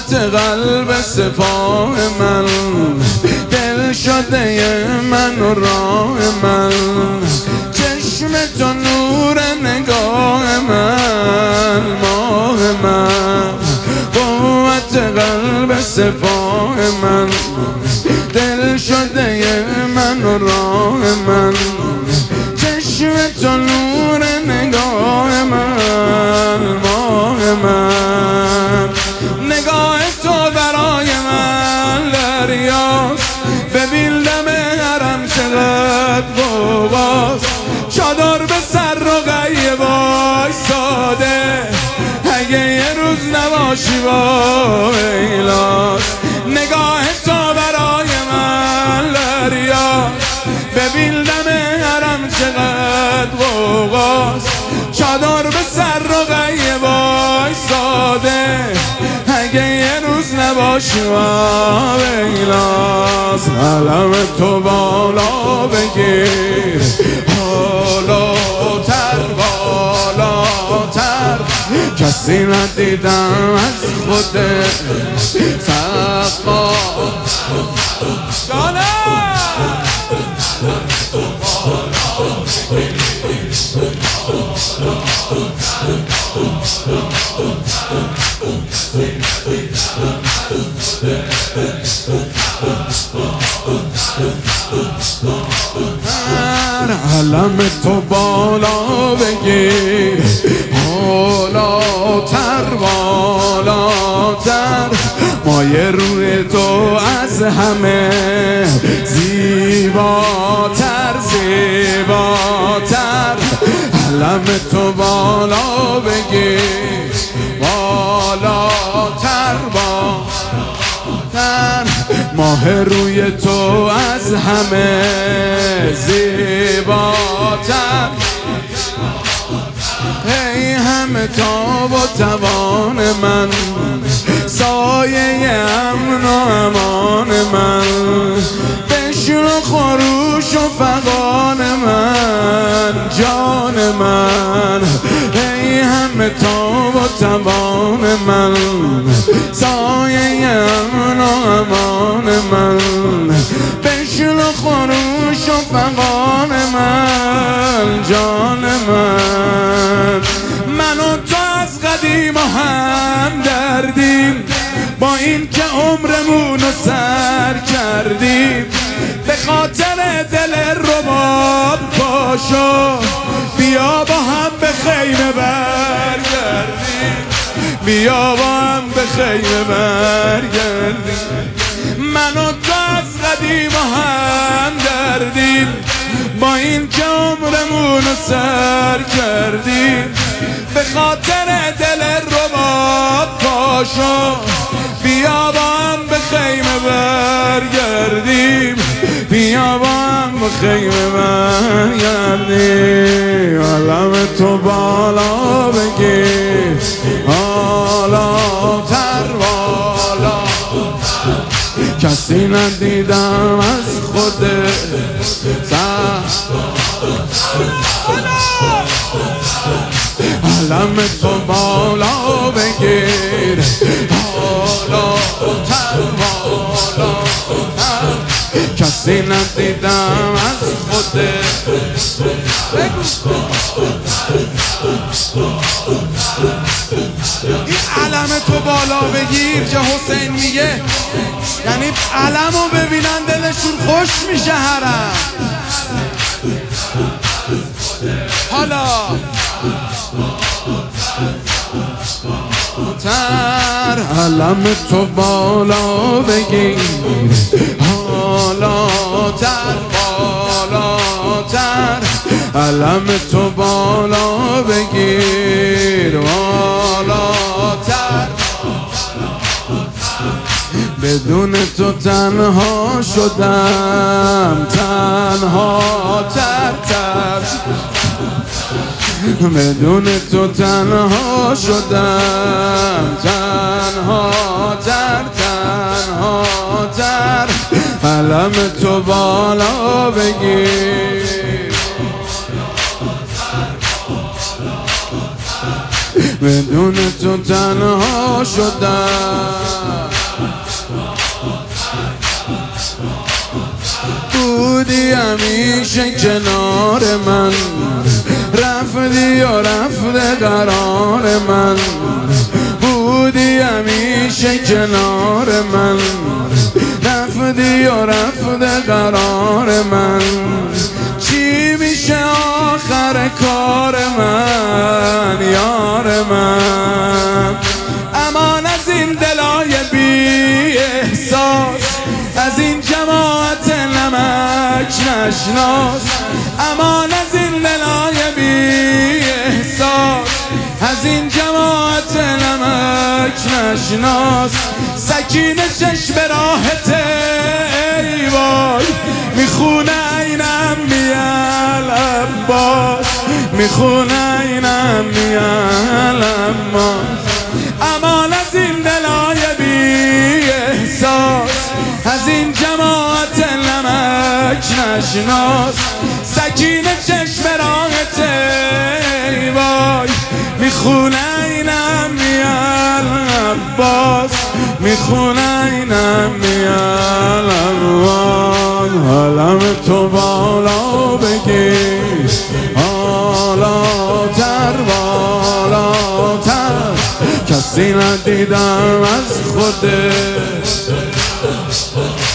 قوت قلب سپاه من، دل شده من و راه من، چشم تو نور نگاه من، ماه من، قوت قلب سپاه من، دل شده من و راه من، چشم تو نور نگاه من، ماه من، نگاه تو برای من دریاست، ببین دم حرم چقدر غوغاست، چادر به سر و قیه وایساده، اگه یه روز نباشی با ویلاست، نگاه تو برای من دریاست، ببین دم حرم چقدر غوغاست، چادر به سر و قیه وایساده، اگه یه روز نباشی با ویلاست، علم تو بالا بگیر، بالاتر بالاتر، کسی ندیدم از خود سقا جانم. علم تو بالا بگیر، بالاتر بالاتر، مایه روی تو از همه زیباتر زیباتر، علم تو بالا بگیر، بالاتر بالاتر، ماه روی تو از همه زیباتر، ای همه تاب و توان من، سایه امن و امان من، بشنو خروش و فغان من، جان من، ای همه تاب و توان من، سایه امن و امان من، بشنو خروش و فغان من، جان من، من و تو از قدیم و هم دردیم، با این که عمرمون رو سر کردیم، به خاطر دل رباب پاشو بیا با هم به خیمه برگردیم، بیا با هم به خیمه برگردیم، من و تو از قدیم و هم دردیم، با این که عمرمون رو سر کردیم، به خاطر دل رباب پاشو بیا با هم به خیمه برگردیم، بیا با هم به خیمه برگردیم، علم تو بالا بگیر، بالاتر بالاتر، کسی ندیدم از خود علم تو بالا بگیر، بالاتر بالاتر، کسی ندیدم از خود این علم تو بالا بگیر جا حسین میگه، یعنی علم رو ببینن دلشون خوش میشه حرم. حالا تر علم تو بالا بگیر، بالاتر بالاتر، علم تو بالا بگیر، بالاتر، بدون تو تنها شدم، تنها تر تر، بدون تو تنها شدم، تنها تر تنها تر، علم تو بالا بگیر، بدون تو تو تنها شدم، بودی همیشه کنار من، رفتی و رفته قرار من، بودی همیشه کنار من، رفتی و رفته قرار من. چی میشه آخر کار من یار من؟ امان از این دلای بی احساس، از این جماعت نمک نشناس، امان از این دلای بی احساس، از این جماعت نمک نشناس. سکینه چشم راحت ای وای، میخونه اینم میالم باز، میخونه اینم میالم باز. امان از این دلای بی احساس، از این جماعت نمک نشناس. سکینه چشم راحت ای وای، میخونه اینم میالم باز، میخونه اینم میالم باز. حالم تو بالا بگیر، بالاتر بالاتر، کسی ندیدم از خودت.